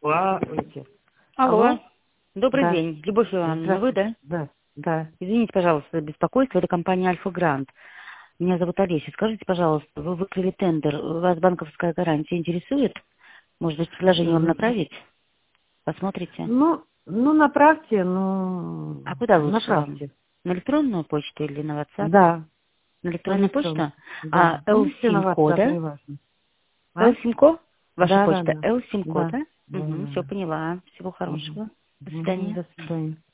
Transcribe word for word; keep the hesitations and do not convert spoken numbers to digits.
Здравствуйте. Алло. Алло. Добрый Да. день. Любовь Ивановна, вы, да? Да, да. Извините, пожалуйста, за беспокойство. Это компания Альфа Грант. Меня зовут Олеся. Скажите, пожалуйста, вы выкрыли тендер. Вас банковская гарантия интересует? Может быть, предложение вам М, направить? Посмотрите. Ну, ну, направьте, ну, А куда лучше вам? направьте. На электронную почту или на WhatsApp? Да, На на электронную почту? электронку. Да. А Ну, если на L-Simco, WhatsApp, да? не важно. А? L-Simco? Ваша Да, да, почта да. L-Simco, Да, да? да, Угу, да. все Да. поняла. Всего Мгм. хорошего. До Мгм, свидания. до свидания.